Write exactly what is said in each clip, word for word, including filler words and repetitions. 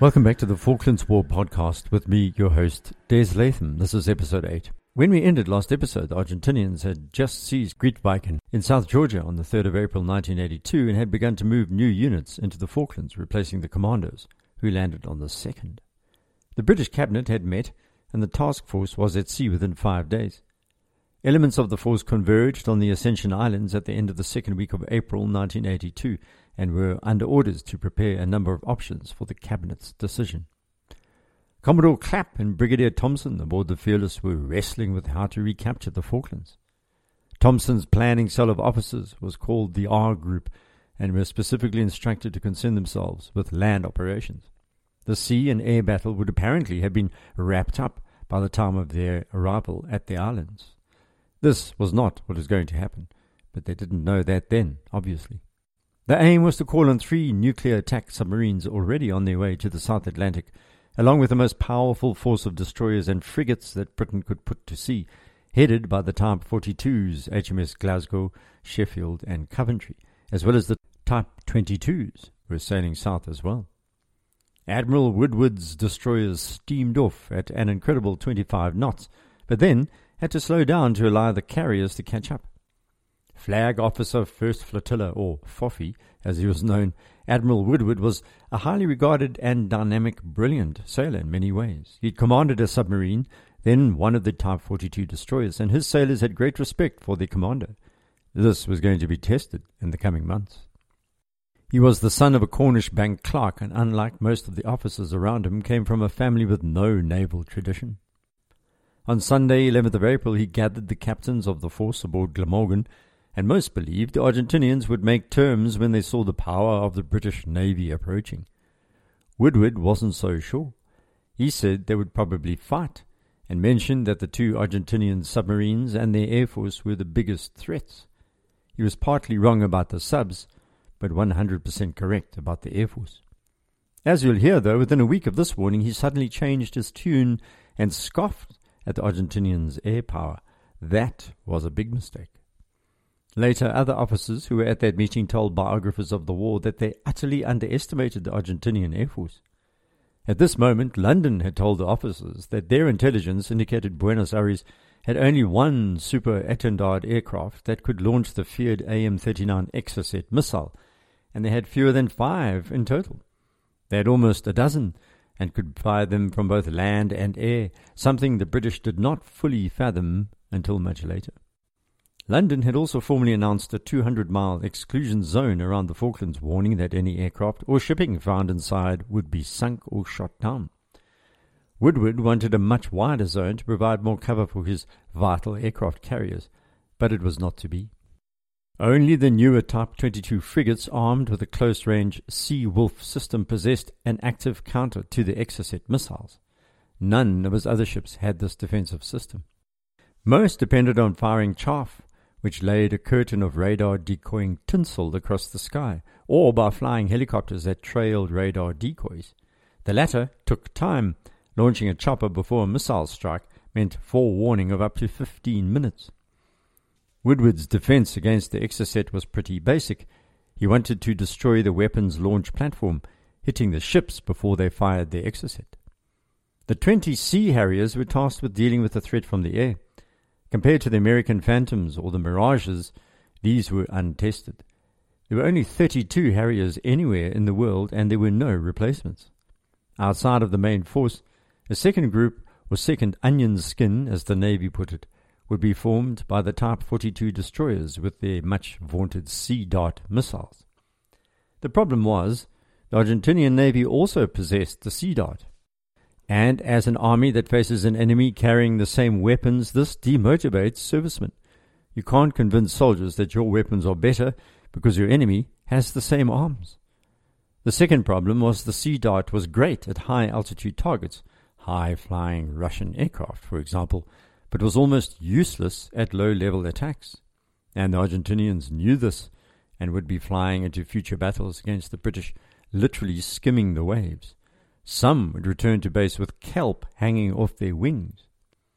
Welcome back to the Falklands War podcast with me, your host, Des Latham. This is episode eight. When we ended last episode, the Argentinians had just seized Grytviken in South Georgia on the third of April nineteen eighty-two and had begun to move new units into the Falklands, replacing the commandos, who landed on the second. The British cabinet had met, and the task force was at sea within five days. Elements of the force converged on the Ascension Islands at the end of the second week of April nineteen eighty-two and were under orders to prepare a number of options for the cabinet's decision. Commodore Clapp and Brigadier Thompson aboard the Fearless were wrestling with how to recapture the Falklands. Thompson's planning cell of officers was called the R Group and were specifically instructed to concern themselves with land operations. The sea and air battle would apparently have been wrapped up by the time of their arrival at the islands. This was not what was going to happen, but they didn't know that then, obviously. The aim was to call on three nuclear attack submarines already on their way to the South Atlantic, along with the most powerful force of destroyers and frigates that Britain could put to sea, headed by the Type forty-twos, H M S Glasgow, Sheffield and Coventry, as well as the Type twenty-twos were sailing south as well. Admiral Woodward's destroyers steamed off at an incredible twenty-five knots, but then had to slow down to allow the carriers to catch up. Flag Officer First Flotilla, or F O F I, as he was known, Admiral Woodward was a highly regarded and dynamic, brilliant sailor in many ways. He'd commanded a submarine, then one of the Type forty-two destroyers, and his sailors had great respect for their commander. This was going to be tested in the coming months. He was the son of a Cornish bank clerk, and unlike most of the officers around him, came from a family with no naval tradition. On Sunday, eleventh of April, he gathered the captains of the force aboard Glamorgan, and most believed the Argentinians would make terms when they saw the power of the British Navy approaching. Woodward wasn't so sure. He said they would probably fight, and mentioned that the two Argentinian submarines and their air force were the biggest threats. He was partly wrong about the subs, but one hundred percent correct about the air force. As you'll hear, though, within a week of this warning, he suddenly changed his tune and scoffed at the Argentinians' air power. That was a big mistake. Later, other officers who were at that meeting told biographers of the war that they utterly underestimated the Argentinian Air Force. At this moment, London had told the officers that their intelligence indicated Buenos Aires had only one Super Étendard aircraft that could launch the feared A M thirty-nine Exocet missile, and they had fewer than five in total. They had almost a dozen, and could fire them from both land and air, something the British did not fully fathom until much later. London had also formally announced a two hundred mile exclusion zone around the Falklands, warning that any aircraft or shipping found inside would be sunk or shot down. Woodward wanted a much wider zone to provide more cover for his vital aircraft carriers, but it was not to be. Only the newer Type twenty-two frigates armed with a close-range Sea Wolf system possessed an active counter to the Exocet missiles. None of his other ships had this defensive system. Most depended on firing chaff, which laid a curtain of radar decoying tinsel across the sky, or by flying helicopters that trailed radar decoys. The latter took time. Launching a chopper before a missile strike meant forewarning of up to fifteen minutes. Woodward's defense against the Exocet was pretty basic. He wanted to destroy the weapons launch platform, hitting the ships before they fired their Exocet. The twenty Sea Harriers were tasked with dealing with the threat from the air. Compared to the American Phantoms or the Mirages, these were untested. There were only thirty-two Harriers anywhere in the world, and there were no replacements. Outside of the main force, a second group, or second onion skin, as the Navy put it, would be formed by the Type forty-two destroyers with their much-vaunted Sea Dart missiles. The problem was, the Argentinian Navy also possessed the Sea Dart. And as an army that faces an enemy carrying the same weapons, this demotivates servicemen. You can't convince soldiers that your weapons are better because your enemy has the same arms. The second problem was the Sea Dart was great at high-altitude targets, high-flying Russian aircraft, for example, but was almost useless at low-level attacks. And the Argentinians knew this and would be flying into future battles against the British, literally skimming the waves. Some would return to base with kelp hanging off their wings.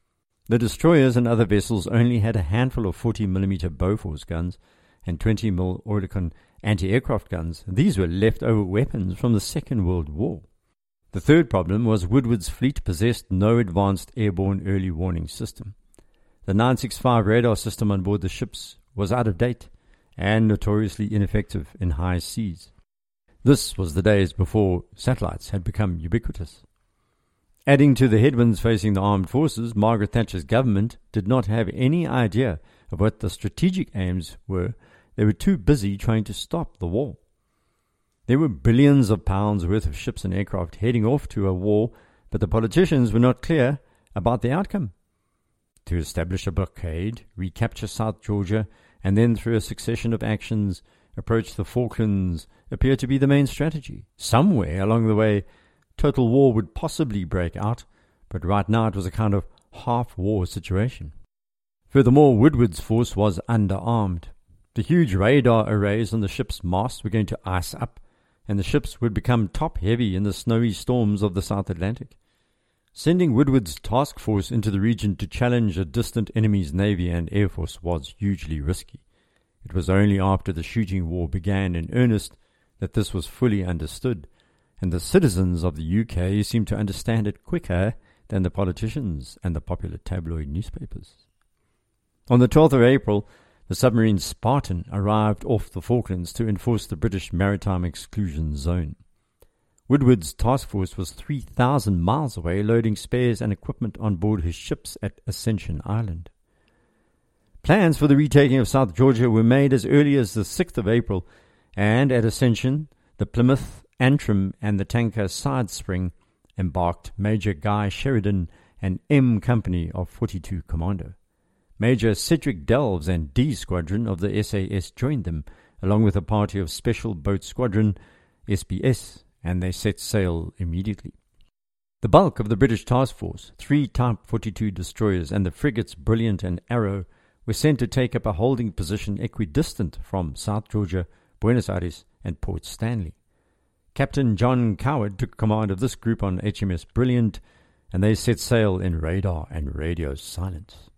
The destroyers and other vessels only had a handful of forty millimeter Bofors guns and twenty millimeter Oerlikon anti-aircraft guns. These were leftover weapons from the Second World War. The third problem was Woodward's fleet possessed no advanced airborne early warning system. The nine sixty-five radar system on board the ships was out of date and notoriously ineffective in high seas. This was the days before satellites had become ubiquitous. Adding to the headwinds facing the armed forces, Margaret Thatcher's government did not have any idea of what the strategic aims were. They were too busy trying to stop the war. There were billions of pounds worth of ships and aircraft heading off to a war, but the politicians were not clear about the outcome. To establish a blockade, recapture South Georgia, and then through a succession of actions, approach the Falklands appeared to be the main strategy. Somewhere along the way, total war would possibly break out, but right now it was a kind of half-war situation. Furthermore, Woodward's force was underarmed. The huge radar arrays on the ship's masts were going to ice up, and the ships would become top-heavy in the snowy storms of the South Atlantic. Sending Woodward's task force into the region to challenge a distant enemy's navy and air force was hugely risky. It was only after the shooting war began in earnest that this was fully understood, and the citizens of the U K seemed to understand it quicker than the politicians and the popular tabloid newspapers. On the twelfth of April, the submarine Spartan arrived off the Falklands to enforce the British Maritime Exclusion Zone. Woodward's task force was three thousand miles away, loading spares and equipment on board his ships at Ascension Island. Plans for the retaking of South Georgia were made as early as the sixth of April, and at Ascension, the Plymouth, Antrim, and the tanker Sidespring embarked Major Guy Sheridan and M Company of forty-two Commando. Major Cedric Delves and D Squadron of the S A S joined them, along with a party of Special Boat Squadron, S B S, and they set sail immediately. The bulk of the British task force, three Type forty-two destroyers and the frigates Brilliant and Arrow, were sent to take up a holding position equidistant from South Georgia, Buenos Aires, and Port Stanley. Captain John Coward took command of this group on H M S Brilliant, and they set sail in radar and radio silence.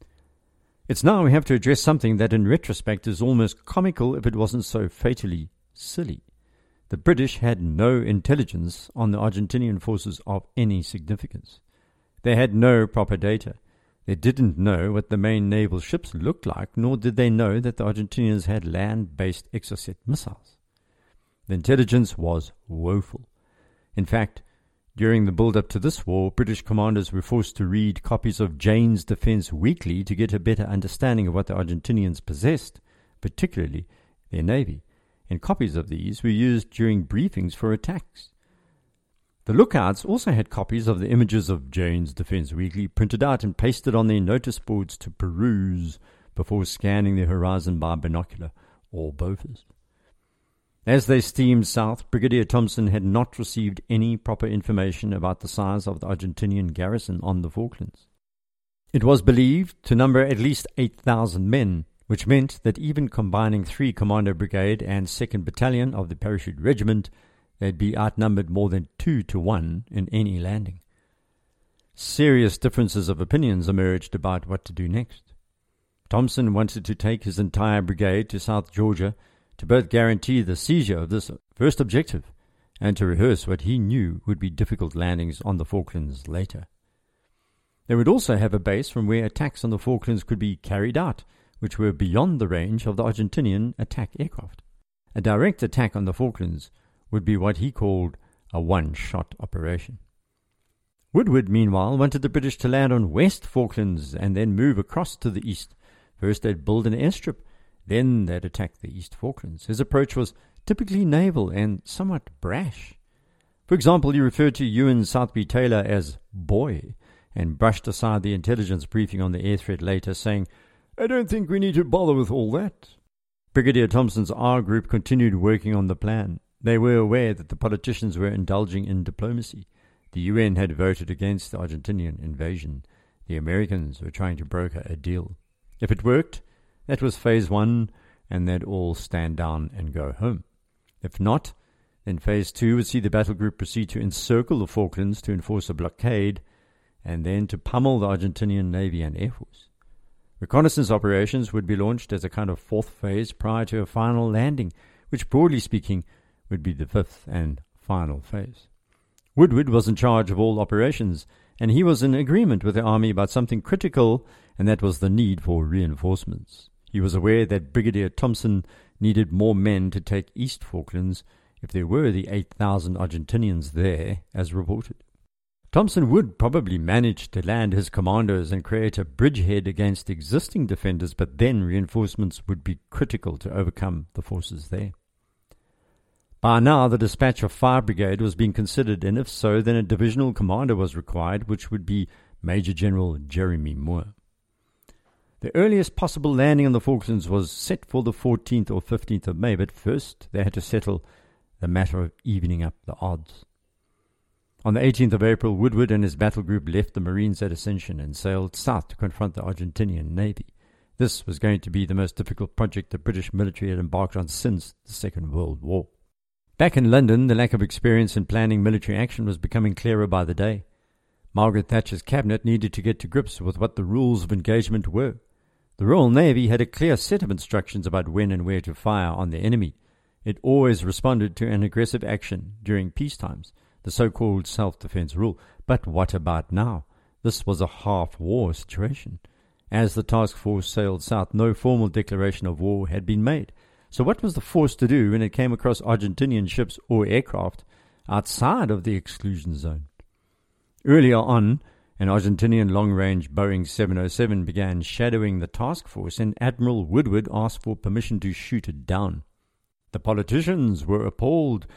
It's now we have to address something that in retrospect is almost comical if it wasn't so fatally silly. The British had no intelligence on the Argentinian forces of any significance. They had no proper data. They didn't know what the main naval ships looked like, nor did they know that the Argentinians had land-based Exocet missiles. The intelligence was woeful. In fact, during the build-up to this war, British commanders were forced to read copies of Jane's Defence Weekly to get a better understanding of what the Argentinians possessed, particularly their navy, and copies of these were used during briefings for attacks. The lookouts also had copies of the images of Jane's Defence Weekly printed out and pasted on their notice boards to peruse before scanning the horizon by binocular or Bofors. As they steamed south, Brigadier Thompson had not received any proper information about the size of the Argentinian garrison on the Falklands. It was believed to number at least eight thousand men, which meant that even combining three Commando Brigade and second Battalion of the Parachute Regiment, they'd be outnumbered more than two to one in any landing. Serious differences of opinions emerged about what to do next. Thompson wanted to take his entire brigade to South Georgia to both guarantee the seizure of this first objective and to rehearse what he knew would be difficult landings on the Falklands later. They would also have a base from where attacks on the Falklands could be carried out, which were beyond the range of the Argentinian attack aircraft. A direct attack on the Falklands would be what he called a one-shot operation. Woodward, meanwhile, wanted the British to land on West Falklands and then move across to the east. First they'd build an airstrip, then they'd attack the East Falklands. His approach was typically naval and somewhat brash. For example, he referred to Ewan Southby Taylor as boy and brushed aside the intelligence briefing on the air threat later, saying, "I don't think we need to bother with all that." Brigadier Thompson's R Group continued working on the plan. They were aware that the politicians were indulging in diplomacy. The U N had voted against the Argentinian invasion. The Americans were trying to broker a deal. If it worked, that was phase one, and they'd all stand down and go home. If not, then phase two would see the battle group proceed to encircle the Falklands to enforce a blockade, and then to pummel the Argentinian Navy and Air Force. Reconnaissance operations would be launched as a kind of fourth phase prior to a final landing, which, broadly speaking, would be the fifth and final phase. Woodward was in charge of all operations, and he was in agreement with the army about something critical, and that was the need for reinforcements. He was aware that Brigadier Thompson needed more men to take East Falklands if there were the eight thousand Argentinians there, as reported. Thompson would probably manage to land his commandos and create a bridgehead against existing defenders, but then reinforcements would be critical to overcome the forces there. By now, the dispatch of Fire Brigade was being considered, and if so, then a divisional commander was required, which would be Major General Jeremy Moore. The earliest possible landing on the Falklands was set for the fourteenth or fifteenth of May, but first they had to settle the matter of evening up the odds. On the eighteenth of April, Woodward and his battle group left the Marines at Ascension and sailed south to confront the Argentinian Navy. This was going to be the most difficult project the British military had embarked on since the Second World War. Back in London, the lack of experience in planning military action was becoming clearer by the day. Margaret Thatcher's cabinet needed to get to grips with what the rules of engagement were. The Royal Navy had a clear set of instructions about when and where to fire on the enemy. It always responded to an aggressive action during peacetimes, the so-called self-defense rule. But what about now? This was a half-war situation. As the task force sailed south, no formal declaration of war had been made. So what was the force to do when it came across Argentinian ships or aircraft outside of the exclusion zone? Earlier on, an Argentinian long-range Boeing seven oh seven began shadowing the task force, and Admiral Woodward asked for permission to shoot it down. The politicians were appalled.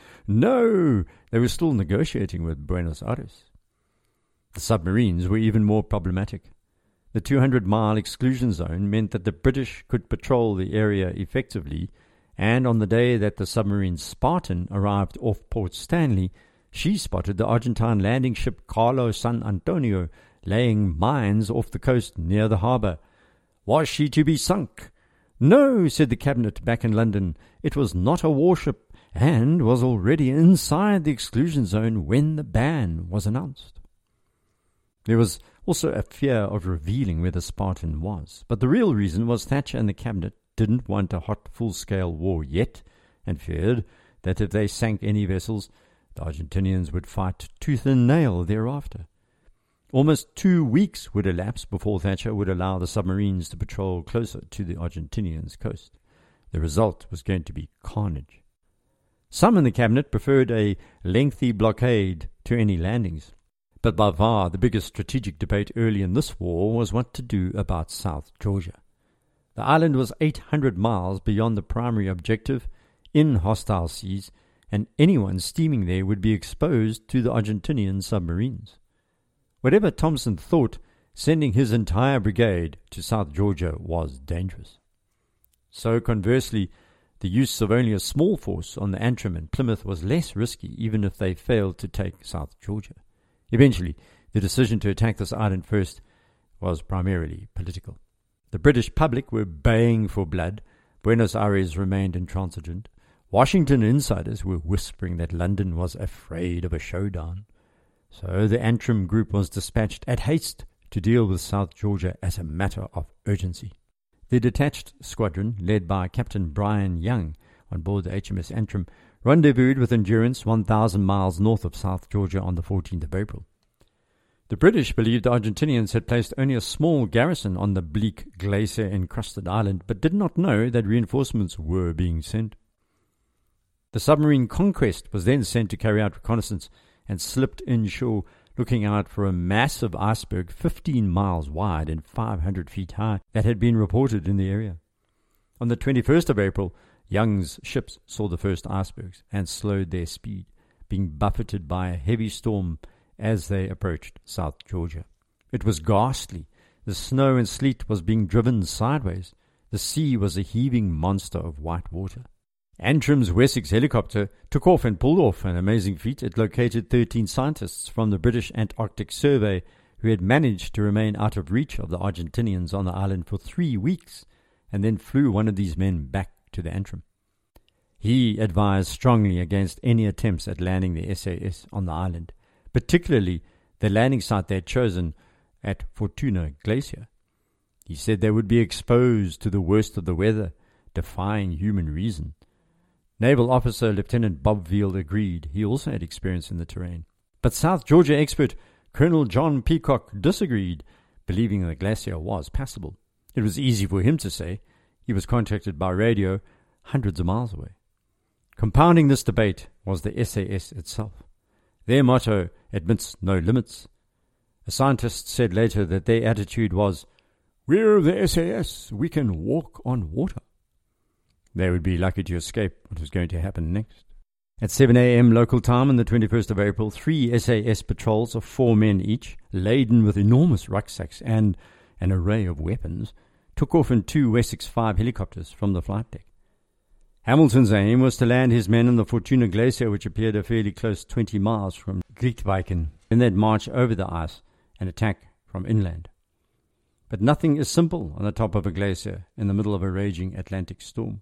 No, they were still negotiating with Buenos Aires. The submarines were even more problematic. The two hundred mile exclusion zone meant that the British could patrol the area effectively, and on the day that the submarine Spartan arrived off Port Stanley, she spotted the Argentine landing ship Carlo San Antonio laying mines off the coast near the harbour. Was she to be sunk? No, said the cabinet back in London. It was not a warship, and was already inside the exclusion zone when the ban was announced. There was also a fear of revealing where the Spartan was, but the real reason was Thatcher and the cabinet didn't want a hot full-scale war yet, and feared that if they sank any vessels, the Argentinians would fight tooth and nail thereafter. Almost two weeks would elapse before Thatcher would allow the submarines to patrol closer to the Argentinians' coast. The result was going to be carnage. Some in the cabinet preferred a lengthy blockade to any landings. But by far the biggest strategic debate early in this war was what to do about South Georgia. The island was eight hundred miles beyond the primary objective, in hostile seas, and anyone steaming there would be exposed to the Argentinian submarines. Whatever Thompson thought, sending his entire brigade to South Georgia was dangerous. So conversely, the use of only a small force on the Antrim and Plymouth was less risky, even if they failed to take South Georgia. Eventually, the decision to attack this island first was primarily political. The British public were baying for blood. Buenos Aires remained intransigent. Washington insiders were whispering that London was afraid of a showdown. So the Antrim group was dispatched at haste to deal with South Georgia as a matter of urgency. The detached squadron, led by Captain Brian Young on board the H M S Antrim, rendezvoused with Endurance one thousand miles north of South Georgia on the fourteenth of April. The British believed the Argentinians had placed only a small garrison on the bleak glacier-encrusted island, but did not know that reinforcements were being sent. The submarine Conquest was then sent to carry out reconnaissance and slipped inshore, looking out for a massive iceberg fifteen miles wide and five hundred feet high that had been reported in the area. On the twenty-first of April, Young's ships saw the first icebergs and slowed their speed, being buffeted by a heavy storm as they approached South Georgia. It was ghastly. The snow and sleet was being driven sideways. The sea was a heaving monster of white water. Antrim's Wessex helicopter took off and pulled off an amazing feat. It located thirteen scientists from the British Antarctic Survey who had managed to remain out of reach of the Argentinians on the island for three weeks, and then flew one of these men back to the Antrim. He advised strongly against any attempts at landing the S A S on the island, particularly the landing site they had chosen at Fortuna Glacier. He said they would be exposed to the worst of the weather, defying human reason. Naval officer Lieutenant Bob Veal agreed. He also had experience in the terrain. But South Georgia expert Colonel John Peacock disagreed, believing the glacier was passable. It was easy for him to say. He was contacted by radio hundreds of miles away. Compounding this debate was the S A S itself. Their motto admits no limits. A scientist said later that their attitude was, "We're the S A S, we can walk on water." They would be lucky to escape what was going to happen next. At seven a.m. local time on the twenty-first of April, three S A S patrols of four men each, laden with enormous rucksacks and an array of weapons, took off in two Wessex five helicopters from the flight deck. Hamilton's aim was to land his men on the Fortuna Glacier, which appeared a fairly close twenty miles from Grytviken. Then they'd march over the ice and attack from inland. But nothing is simple on the top of a glacier in the middle of a raging Atlantic storm.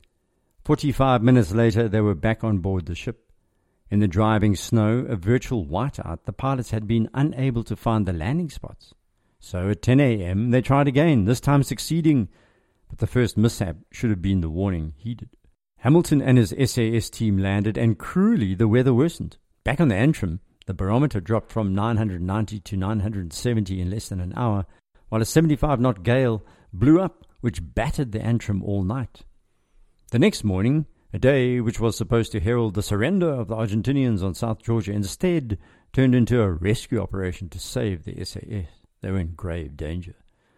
Forty-five minutes later, they were back on board the ship. In the driving snow, a virtual whiteout, the pilots had been unable to find the landing spots. So at ten a.m., they tried again, this time succeeding. But the first mishap should have been the warning heeded. Hamilton and his S A S team landed, and cruelly the weather worsened. Back on the Antrim, the barometer dropped from nine hundred ninety to nine hundred seventy in less than an hour, while a seventy-five knot gale blew up, which battered the Antrim all night. The next morning, a day which was supposed to herald the surrender of the Argentinians on South Georgia, instead turned into a rescue operation to save the S A S. They were in grave danger.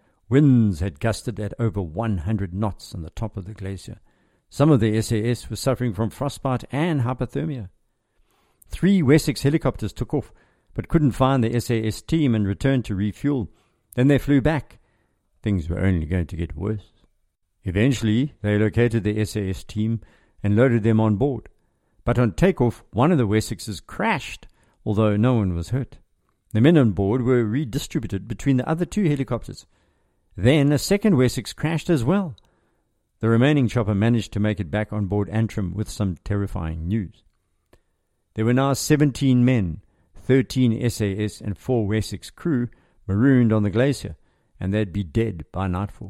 Winds had gusted at over one hundred knots on the top of the glacier. Some of the S A S were suffering from frostbite and hypothermia. Three Wessex helicopters took off, but couldn't find the S A S team and returned to refuel. Then they flew back. Things were only going to get worse. Eventually, they located the S A S team and loaded them on board. But on takeoff, one of the Wessexes crashed, although no one was hurt. The men on board were redistributed between the other two helicopters. Then a second Wessex crashed as well. The remaining chopper managed to make it back on board Antrim with some terrifying news. There were now seventeen men, thirteen S A S and four Wessex crew marooned on the glacier, and they'd be dead by nightfall.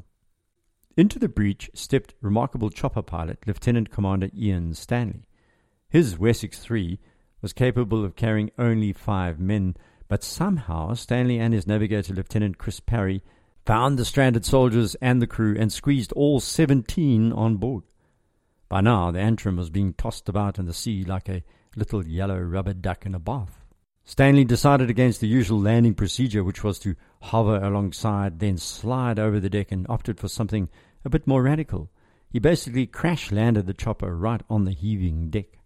Into the breach stepped remarkable chopper pilot Lieutenant Commander Ian Stanley. His Wessex three was capable of carrying only five men, but somehow Stanley and his navigator Lieutenant Chris Parry found the stranded soldiers and the crew and squeezed all seventeen on board. By now, the Antrim was being tossed about in the sea like a little yellow rubber duck in a bath. Stanley decided against the usual landing procedure, which was to hover alongside, then slide over the deck, and opted for something a bit more radical. He basically crash-landed the chopper right on the heaving deck.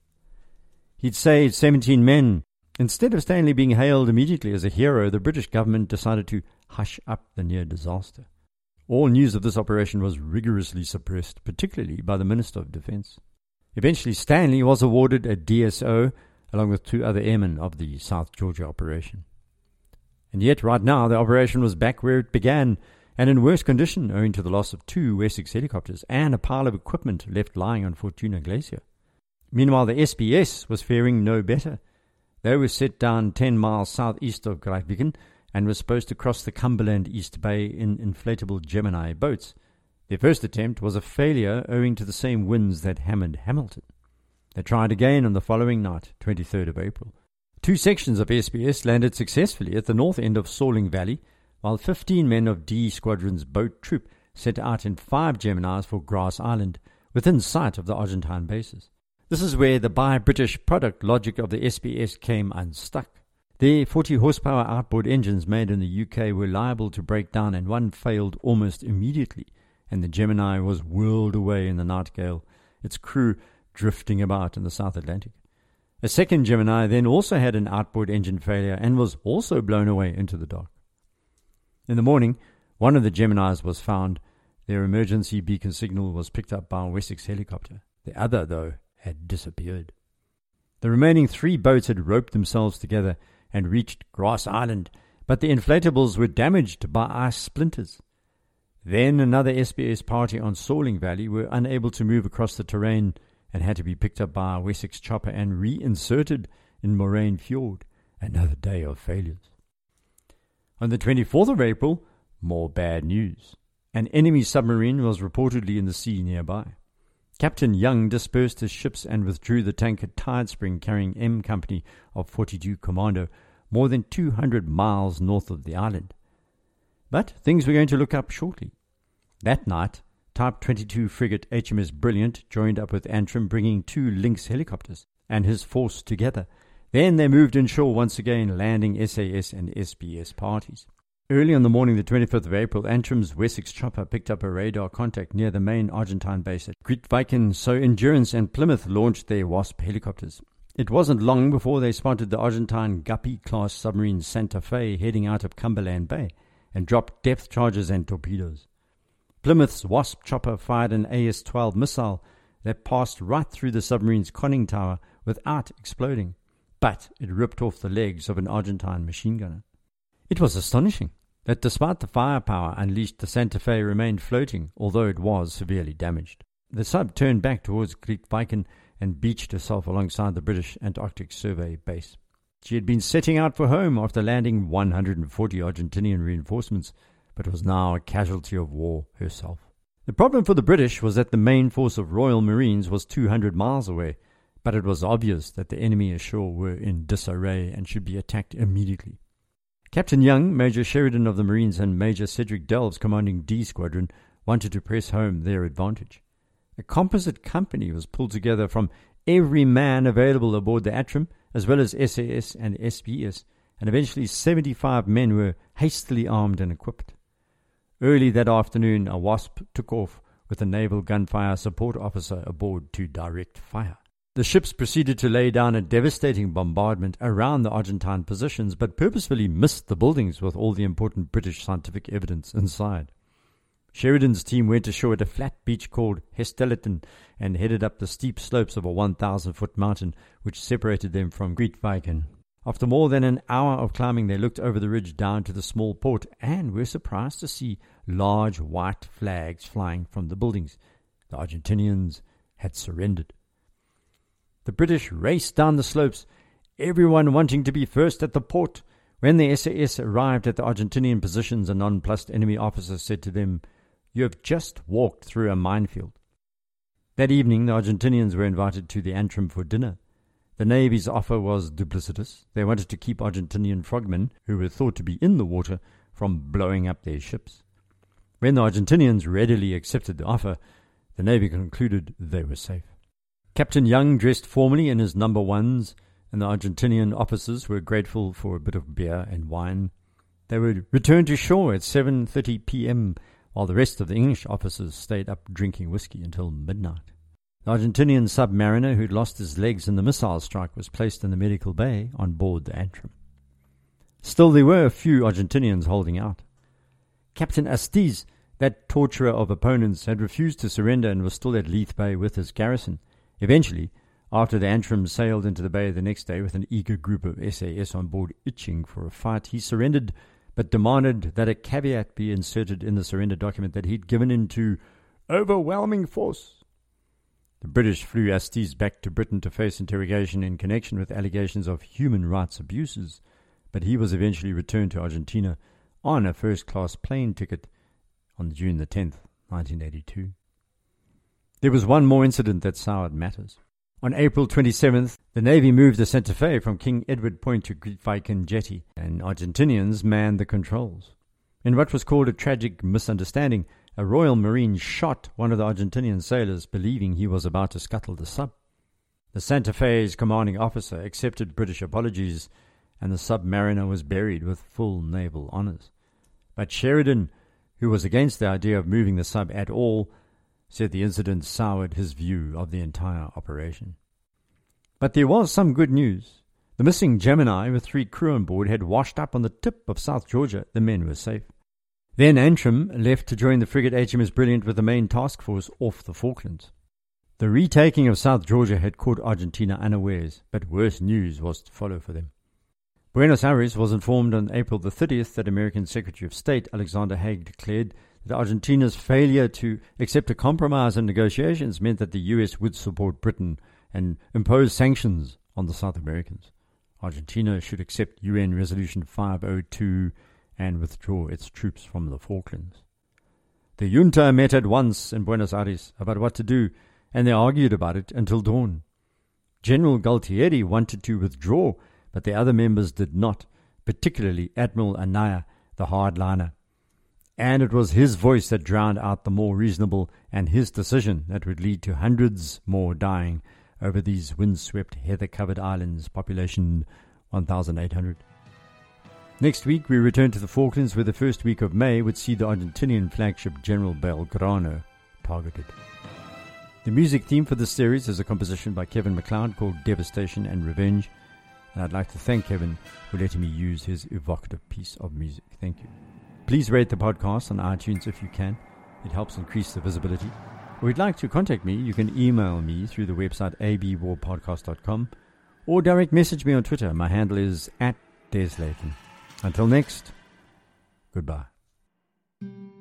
He'd saved seventeen men. Instead of Stanley being hailed immediately as a hero, the British government decided to hush up the near disaster. All news of this operation was rigorously suppressed, particularly by the Minister of Defence. Eventually, Stanley was awarded a D S O, along with two other airmen of the South Georgia operation. And yet, right now, the operation was back where it began, and in worse condition owing to the loss of two Wessex helicopters and a pile of equipment left lying on Fortuna Glacier. Meanwhile, the S B S was faring no better. They were set down ten miles southeast of Grytviken and were supposed to cross the Cumberland East Bay in inflatable Gemini boats. Their first attempt was a failure owing to the same winds that hammered Hamilton. They tried again on the following night, twenty-third of April. Two sections of S B S landed successfully at the north end of Soling Valley, while fifteen men of D Squadron's boat troop set out in five Geminis for Grass Island, within sight of the Argentine bases. This is where the buy British product logic of the S B S came unstuck. Their forty horsepower outboard engines made in the U K were liable to break down, and one failed almost immediately, and the Gemini was whirled away in the night gale, its crew drifting about in the South Atlantic. A second Gemini then also had an outboard engine failure and was also blown away into the dark. In the morning, one of the Geminis was found. Their emergency beacon signal was picked up by a Wessex helicopter. The other, though, had disappeared. The remaining three boats had roped themselves together and reached Grass Island, but the inflatables were damaged by ice splinters. Then another S B S party on Soling Valley were unable to move across the terrain and had to be picked up by a Wessex chopper and reinserted in Moraine Fjord. Another day of failures. On the twenty-fourth of April, more bad news. An enemy submarine was reportedly in the sea nearby. Captain Young dispersed his ships and withdrew the tanker Tidespring carrying M Company of forty-two Commando more than two hundred miles north of the island. But things were going to look up shortly. That night, Type twenty-two frigate H M S Brilliant joined up with Antrim, bringing two Lynx helicopters and his force together. Then they moved inshore once again, landing S A S and S B S parties. Early on the morning the twenty-fifth of April, Antrim's Wessex chopper picked up a radar contact near the main Argentine base at Grytviken, so Endurance and Plymouth launched their Wasp helicopters. It wasn't long before they spotted the Argentine Guppy-class submarine Santa Fe heading out of Cumberland Bay and dropped depth charges and torpedoes. Plymouth's Wasp chopper fired an A S twelve missile that passed right through the submarine's conning tower without exploding, but it ripped off the legs of an Argentine machine gunner. It was astonishing that despite the firepower unleashed, the Santa Fe remained floating, although it was severely damaged. The sub turned back towards Grytviken and beached herself alongside the British Antarctic Survey base. She had been setting out for home after landing one hundred forty Argentinian reinforcements, but was now a casualty of war herself. The problem for the British was that the main force of Royal Marines was two hundred miles away, but it was obvious that the enemy ashore were in disarray and should be attacked immediately. Captain Young, Major Sheridan of the Marines, and Major Cedric Delves, commanding D Squadron, wanted to press home their advantage. A composite company was pulled together from every man available aboard the Antrim, as well as S A S and S B S, and eventually seventy-five men were hastily armed and equipped. Early that afternoon, a Wasp took off with a naval gunfire support officer aboard to direct fire. The ships proceeded to lay down a devastating bombardment around the Argentine positions, but purposefully missed the buildings with all the important British scientific evidence inside. Sheridan's team went ashore at a flat beach called Hestelton and headed up the steep slopes of a one thousand foot mountain which separated them from Grytviken. After more than an hour of climbing, they looked over the ridge down to the small port and were surprised to see large white flags flying from the buildings. The Argentinians had surrendered. The British raced down the slopes, everyone wanting to be first at the port. When the S A S arrived at the Argentinian positions, a nonplussed enemy officer said to them, "You have just walked through a minefield." That evening, the Argentinians were invited to the Antrim for dinner. The Navy's offer was duplicitous. They wanted to keep Argentinian frogmen, who were thought to be in the water, from blowing up their ships. When the Argentinians readily accepted the offer, the Navy concluded they were safe. Captain Young dressed formally in his number ones, and the Argentinian officers were grateful for a bit of beer and wine. They would return to shore at seven thirty p.m., while the rest of the English officers stayed up drinking whiskey until midnight. The Argentinian submariner who'd lost his legs in the missile strike was placed in the medical bay on board the Antrim. Still, there were a few Argentinians holding out. Captain Astiz, that torturer of opponents, had refused to surrender and was still at Leith Bay with his garrison. Eventually, after the Antrim sailed into the bay the next day with an eager group of S A S on board itching for a fight, he surrendered, but demanded that a caveat be inserted in the surrender document that he'd given in to overwhelming force. The British flew Astiz back to Britain to face interrogation in connection with allegations of human rights abuses, but he was eventually returned to Argentina on a first-class plane ticket on June the tenth, nineteen eighty-two. There was one more incident that soured matters. On April twenty-seventh, the Navy moved the Santa Fe from King Edward Point to Grytviken Jetty, and Argentinians manned the controls. In what was called a tragic misunderstanding, a Royal Marine shot one of the Argentinian sailors, believing he was about to scuttle the sub. The Santa Fe's commanding officer accepted British apologies, and the submariner was buried with full naval honours. But Sheridan, who was against the idea of moving the sub at all, said the incident soured his view of the entire operation. But there was some good news. The missing Gemini, with three crew on board, had washed up on the tip of South Georgia. The men were safe. Then Antrim left to join the frigate H M S Brilliant with the main task force off the Falklands. The retaking of South Georgia had caught Argentina unawares, but worse news was to follow for them. Buenos Aires was informed on April the thirtieth that American Secretary of State Alexander Haig declared that Argentina's failure to accept a compromise in negotiations meant that the U S would support Britain and impose sanctions on the South Americans. Argentina should accept U N Resolution five oh two and withdraw its troops from the Falklands. The junta met at once in Buenos Aires about what to do, and they argued about it until dawn. General Galtieri wanted to withdraw, but the other members did not, particularly Admiral Anaya, the hardliner. And it was his voice that drowned out the more reasonable, and his decision that would lead to hundreds more dying over these windswept, heather-covered islands, population one thousand eight hundred. Next week, we return to the Falklands, where the first week of May would see the Argentinian flagship General Belgrano targeted. The music theme for this series is a composition by Kevin MacLeod called Devastation and Revenge, and I'd like to thank Kevin for letting me use his evocative piece of music. Thank you. Please rate the podcast on iTunes if you can. It helps increase the visibility. If you'd like to contact me, you can email me through the website a b war podcast dot com or direct message me on Twitter. My handle is at Des Latham. Until next, goodbye.